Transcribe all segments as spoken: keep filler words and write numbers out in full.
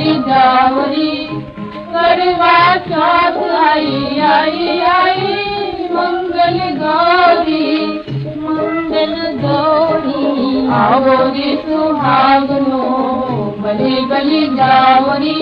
बलि जावरी करवा चौथ आई आई आई मंगल गौरी मंगल गौरी आवोरी सुहागनो बलि बलि जावरी।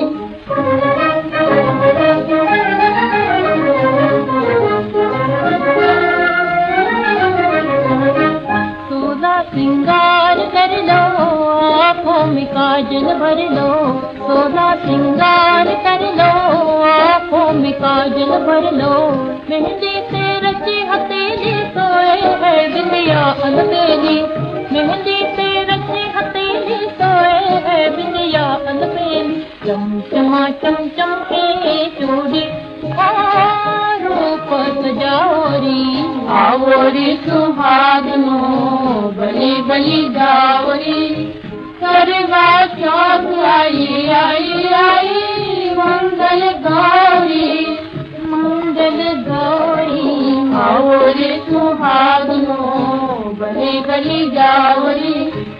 सिंगार कर लो आँखों में काजल भर लो, सोना सिंगार कर लो आँखों में काजल भर लो। मेहंदी से रची हथेली सोए है बिंदिया अलबेली, मेहंदी से रची हथेली सोए है बिंदिया अलबेली। चमचमा चमचम के चूड़ी रूप सजाओरी आवोरी सुहागनो बलि बलि जावरी करवा चौथ आई आई आई मंगल गौरी मंगल गौरी आवोरी सुहागनो बलि बलि जावरी।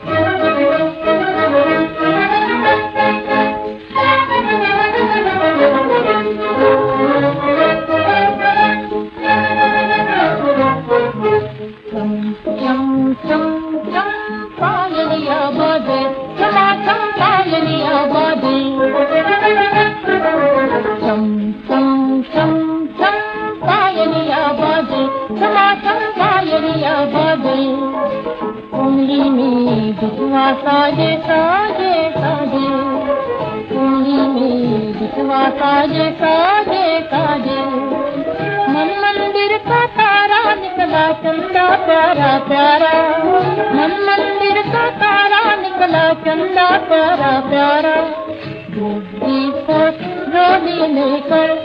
उंगली में बिछुआ साजे साजे साजे, उंगली में बिछुआ साजे साजे साजे। मन मंदिर का तारा निकला चंदा प्यारा प्यारा, मन मंदिर का तारा निकला चंदा प्यारा प्यारा। बुद्धि को रोली लेकर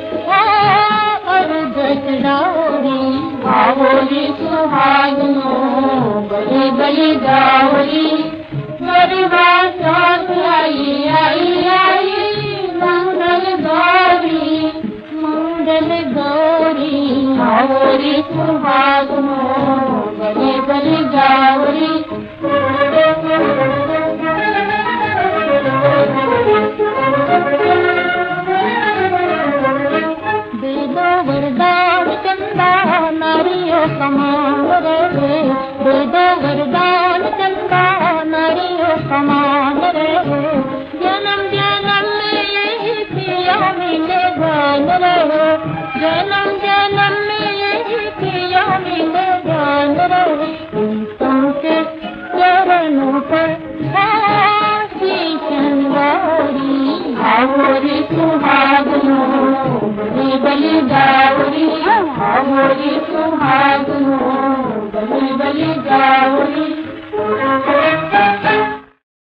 आवोरी सुहागनो बलि बलि जावरी करवा चौथ आई आई आई मंगल गौरी मंगल गौरी आवोरी सुहागनो बलि बलि जावरी। वरदान चंदा नारियों समान रहे, दो वरदान चंदा नारियों समान रहे। जन्म जन्म में यही पिया मिले ध्यान रहे, जन्म जन्म में यही पिया मिले ध्यान रहे। उनके चरणों पर आवोरी सुहागनो बलि बलि जावरी आवोरी सुहाग।